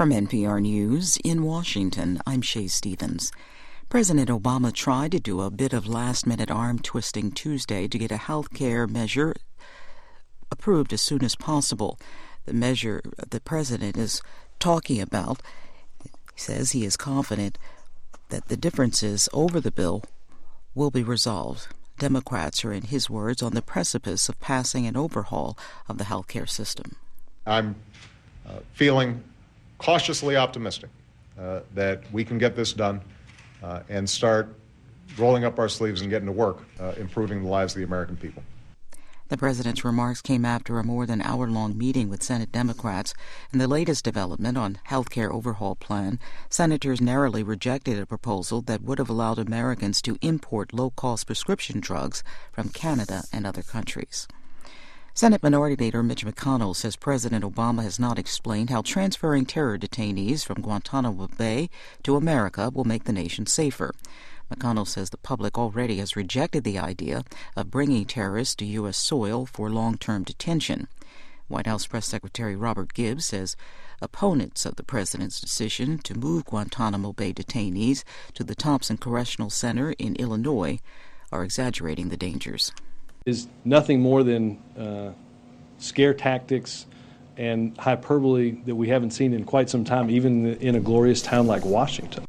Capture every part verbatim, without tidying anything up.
From N P R News in Washington, I'm Shay Stevens. President Obama tried to do a bit of last-minute arm-twisting Tuesday to get a health care measure approved as soon as possible. The measure the president is talking about, he says he is confident that the differences over the bill will be resolved. Democrats are, in his words, on the precipice of passing an overhaul of the health care system. I'm uh, feeling cautiously optimistic uh, that we can get this done uh, and start rolling up our sleeves and getting to work, uh, improving the lives of the American people. The president's remarks came after a more than hour-long meeting with Senate Democrats. In the latest development on health care overhaul plan, senators narrowly rejected a proposal that would have allowed Americans to import low-cost prescription drugs from Canada and other countries. Senate Minority Leader Mitch McConnell says President Obama has not explained how transferring terror detainees from Guantanamo Bay to America will make the nation safer. McConnell says the public already has rejected the idea of bringing terrorists to U S soil for long-term detention. White House Press Secretary Robert Gibbs says opponents of the president's decision to move Guantanamo Bay detainees to the Thompson Correctional Center in Illinois are exaggerating the dangers. Is nothing more than uh, scare tactics and hyperbole that we haven't seen in quite some time, even in a glorious town like Washington.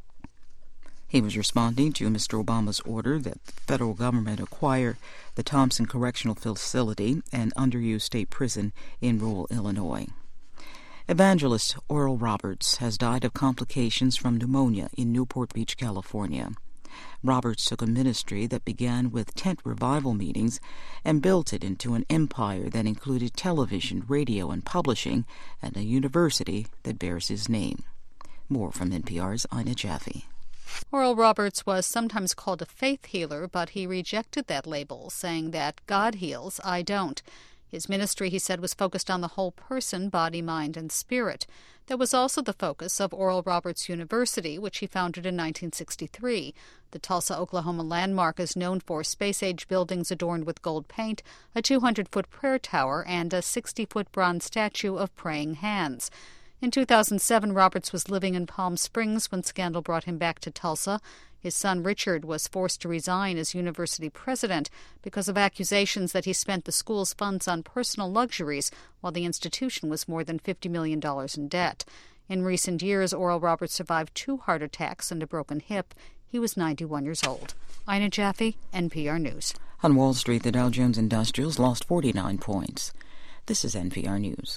He was responding to Mister Obama's order that the federal government acquire the Thompson Correctional Facility, an underused state prison in rural Illinois. Evangelist Oral Roberts has died of complications from pneumonia in Newport Beach, California. Roberts took a ministry that began with tent revival meetings and built it into an empire that included television, radio, and publishing, and a university that bears his name. More from N P R's Ina Jaffe. Oral Roberts was sometimes called a faith healer, but he rejected that label, saying that God heals, I don't. His ministry, he said, was focused on the whole person, body, mind, and spirit. That was also the focus of Oral Roberts University, which he founded in nineteen sixty-three. The Tulsa, Oklahoma landmark is known for space-age buildings adorned with gold paint, a two hundred foot prayer tower, and a sixty foot bronze statue of praying hands. In two thousand seven, Roberts was living in Palm Springs when scandal brought him back to Tulsa. His son Richard was forced to resign as university president because of accusations that he spent the school's funds on personal luxuries while the institution was more than fifty million dollars in debt. In recent years, Oral Roberts survived two heart attacks and a broken hip. He was ninety-one years old. Ina Jaffe, N P R News. On Wall Street, the Dow Jones Industrials lost forty-nine points. This is N P R News.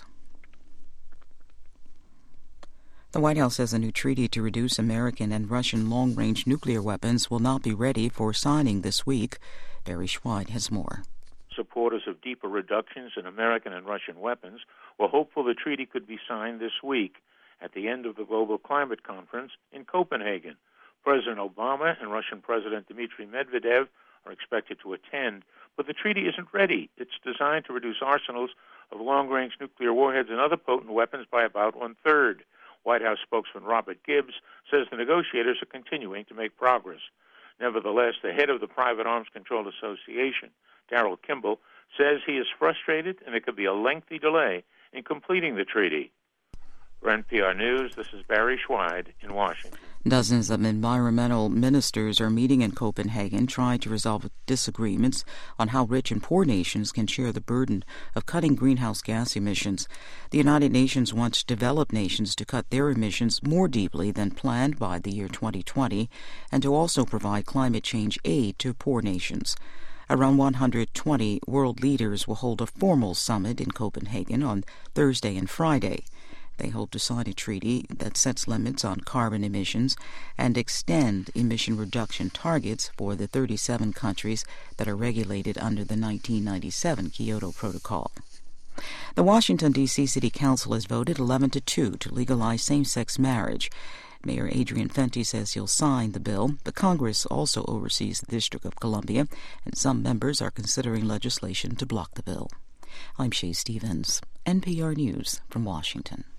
The White House says a new treaty to reduce American and Russian long-range nuclear weapons will not be ready for signing this week. Barry Schweid has more. Supporters of deeper reductions in American and Russian weapons were hopeful the treaty could be signed this week at the end of the Global Climate Conference in Copenhagen. President Obama and Russian President Dmitry Medvedev are expected to attend, but the treaty isn't ready. It's designed to reduce arsenals of long-range nuclear warheads and other potent weapons by about one-third. White House spokesman Robert Gibbs says the negotiators are continuing to make progress. Nevertheless, the head of the Private Arms Control Association, Darrell Kimball, says he is frustrated and there could be a lengthy delay in completing the treaty. For N P R News, this is Barry Schweid in Washington. Dozens of environmental ministers are meeting in Copenhagen trying to resolve disagreements on how rich and poor nations can share the burden of cutting greenhouse gas emissions. The United Nations wants developed nations to cut their emissions more deeply than planned by the year twenty twenty and to also provide climate change aid to poor nations. Around one hundred twenty world leaders will hold a formal summit in Copenhagen on Thursday and Friday. They hope to sign a treaty that sets limits on carbon emissions and extend emission reduction targets for the thirty-seven countries that are regulated under the nineteen ninety-seven Kyoto Protocol. The Washington, D C City Council has voted eleven to two to legalize same-sex marriage. Mayor Adrian Fenty says he'll sign the bill. The Congress also oversees the District of Columbia, and some members are considering legislation to block the bill. I'm Shay Stevens, N P R News from Washington.